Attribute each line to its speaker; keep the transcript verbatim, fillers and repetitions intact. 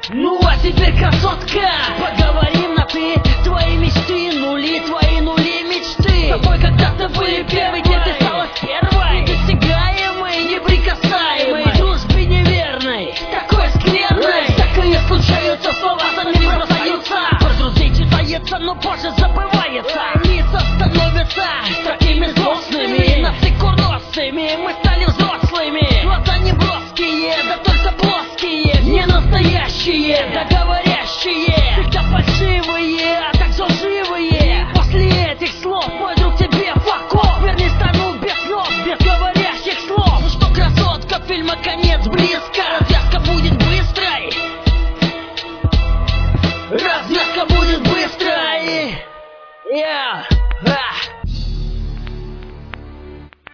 Speaker 1: Ну а теперь, красотка, поговорим на ты. Твои мечты, нули, твои нули мечты. С тобой когда-то были первой, где ты стала первой. Недосягаемой, неприкасаемой, дружбе неверной, такой скверной. Всякое случается, слова за ним бросаются. Про друзей читается, но позже забывается.